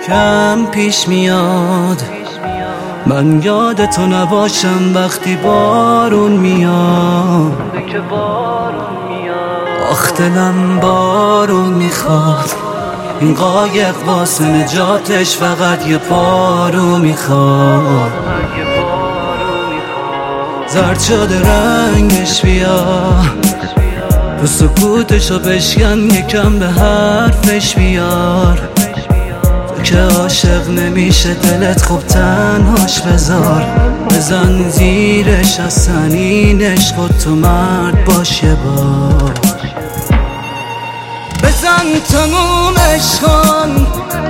کم پیش میاد. من یادتو نباشم وقتی بارون میاد. آخ دلم بارون میخواد، این قایق واسه نجاتش فقط یه پارو میخواد. زرد شده رنگش بیا، تو سکوتشو بشکن، یکم به حرفش بیار. تو که عاشق نمیشه دلت خوب تنهاش بذار. بزن زیرش از سنینش، خود تو مرد باش یه بار. بزن تموم عشقان،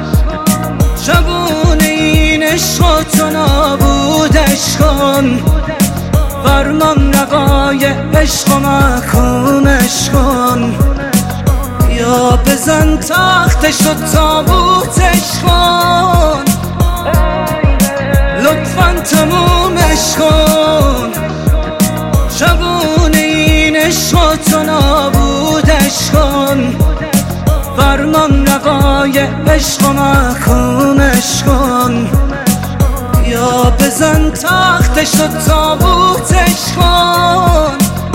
شبونه این عشق و تو نابودش کن. فرمان نقای عشق و محکومش کن. یا بزن تختش و تابوتش کن. لطفاً تمومش کن. شبونه این عشق و تو نابودش کن. فرمان نقای عشق و محکومش کن. یا بزن تختش و تابوتش کن.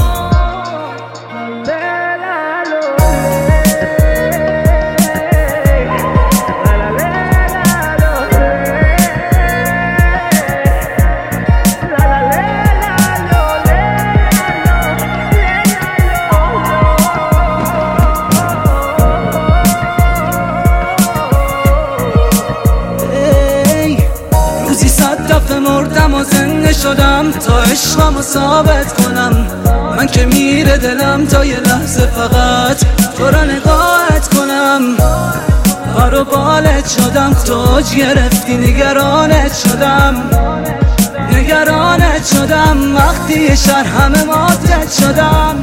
مردم و زنده شدم تا عشقمو ثابت کنم. من که میره دلم تا یه لحظه فقط تو را نگاهت کنم. پر و بالت شدم، توج گرفتی، نگرانت شدم. نگرانت شدم وقتی یه شهر همه ماتت شدم.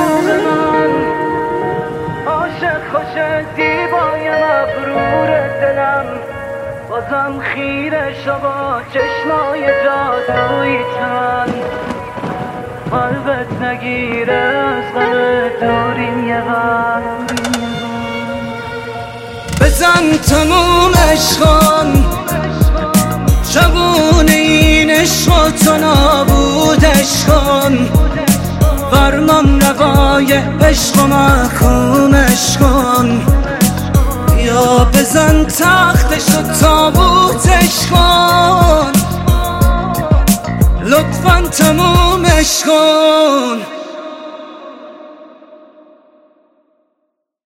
عاشق خوش زیبای مبرور دلم، بازم خیره شو با چشمای جادویی تن. قلبت نگیره از غم دوریم یه بر. بزن تموم عشقان، شبونه این عشق و تو نابودش کن. فرمان نقای عشق و محکومش کن. یا بزن تختش و تابوتش کن. لطفاً تمومش کن.